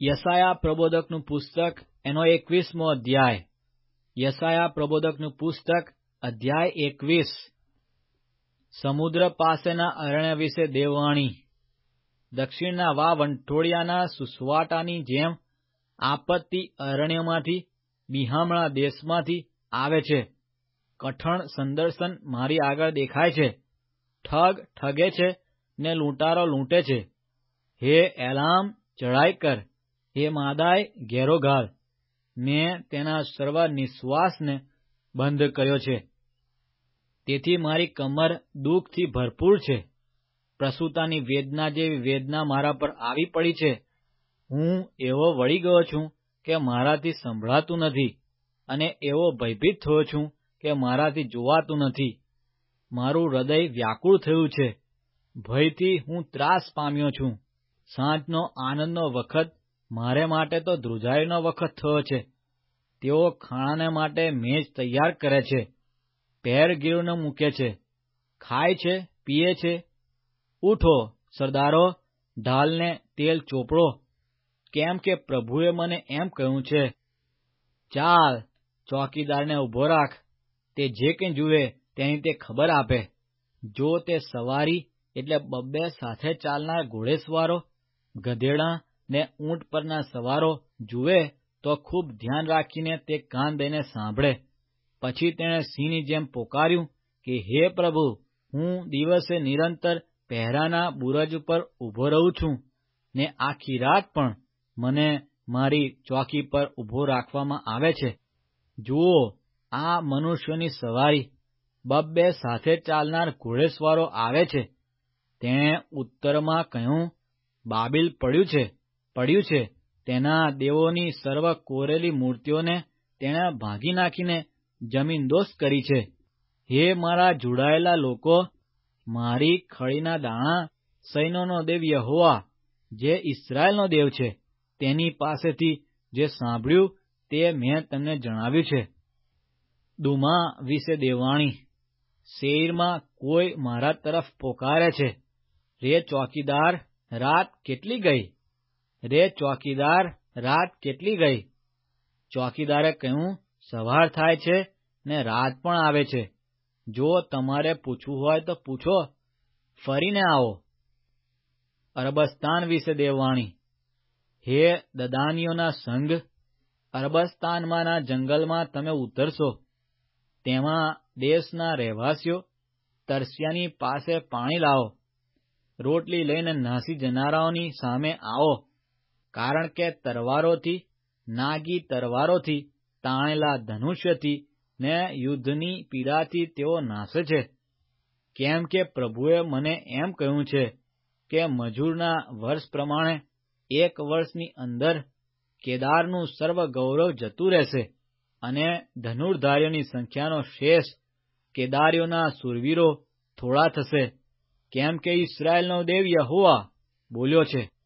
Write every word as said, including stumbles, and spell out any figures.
યશાયા પ્રબોધકનું પુસ્તક એનો એકવીસમો અધ્યાય. યશાયા પ્રબોધકનું પુસ્તક અધ્યાય એકવીસ. સમુદ્ર પાસેના અરણ્ય વિશે દેવવાણી. દક્ષિણના વા વંઠોળિયાના સુસવાટાની જેમ આપત્તિ અરણ્યમાંથી, બિહામણા દેશમાંથી આવે છે. કઠણ સંદર્શન મારી આગળ દેખાય છે. ઠગ ઠગે છે ને લૂંટારો લૂંટે છે. હે એલામ, ચઢાઈ કર. હે માદાય, ઘેરો ઘાલ. મેં તેના સર્વ નિશ્વાસને બંધ કર્યો છે. તેથી મારી કમર દુઃખથી ભરપૂર છે. પ્રસૂતાની વેદના જેવી વેદના મારા પર આવી પડી છે. હું એવો વળી ગયો છું કે મારાથી સંભળાતું નથી, અને એવો ભયભીત થયો છું કે મારાથી જોવાતું નથી. મારું હૃદય વ્યાકુળ થયું છે. ભયથી હું ત્રાસ પામ્યો છું. સાંજનો આનંદનો વખત મારે માટે તો ધ્રુજારીનો વખત થયો છે. તેઓ ખાણાને માટે મેજ તૈયાર કરે છે, પહેરગીરોને મૂકે છે, ખાય છે, પીએ છે. ઉઠો સરદારો, ઢાલને તેલ ચોપડો, કેમ કે પ્રભુએ મને એમ કહ્યું છે. ચાલ, ચોકીદારને ઉભો રાખ, તે જે કંઈ જુએ તેની તે ખબર આપે. જો તે સવારી એટલે બબ્બે સાથે ચાલનાર ઘોડેસવારો, ગધેડાં ને ઊંટ પરના સવારો જુએ તો ખૂબ ધ્યાન રાખીને તે કાન દઈને સાંભળે. પછી તેણે સિંહની જેમ પોકાર્યું કે હે પ્રભુ, હું દિવસે નિરંતર પહેરાના બુરજ ઉપર ઊભો રહું છું, ને આખી રાત પણ મને મારી ચોકી પર ઊભો રાખવામાં આવે છે. જુઓ, આ મનુષ્યોની સવારી, બબ્બે સાથે ચાલનાર ઘોડેસવારો આવે છે. તેણે ઉત્તરમાં કહ્યું, બાબિલ પડ્યું છે, પડ્યું છે. તેના દેવોની સર્વ કોરેલી મૂર્તિઓને તેણે ભાંગી નાખીને જમીનદોસ્ત કરી છે. હે મારા જોડાયેલા લોકો, મારી ખળીના દાણા, સૈન્યોનો દેવ યહોવા, જે ઇસ્રાયેલનો દેવ છે, તેની પાસેથી જે સાંભળ્યું તે મેં તમને જણાવ્યું છે. દુમા વિશે દેવવાણી. સેઈરમાં કોઈ મારા તરફ પોકારે છે, રે ચોકીદાર, રાત કેટલી ગઈ? રે ચોકીદાર, રાત કેટલી ગઈ? ચોકીદારે કહ્યું, સવાર થાય છે ને રાત પણ આવે છે. જો તમારે પૂછવું હોય તો પૂછો, ફરીને આવો. અરબસ્તાન વિશે દેવવાણી. હે દદાનીઓના સંઘ, અરબસ્તાનમાંના જંગલમાં તમે ઉતરશો. તેમાં દેશના રહેવાસીઓ, તરસ્યાની પાસે પાણી લાવો. રોટલી લઈને નાસી જનારાઓની સામે આવો, કારણ કે તરવારોથી, નાગી તરવારોથી, તાણેલા ધનુષ્યથી ને યુદ્ધની પીડાથી તેઓ નાસે છે. કેમ કે પ્રભુએ મને એમ કહ્યું છે કે મજૂરના વર્ષ પ્રમાણે એક વર્ષની અંદર કેદારનું સર્વ ગૌરવ જતું રહેશે, અને ધનુર્ધારીઓની સંખ્યાનો શેષ, કેદારીઓના શૂરવીરો થોડા થશે. કેમ કે ઇસ્રાયેલનો દેવ યહોવા બોલ્યો છે.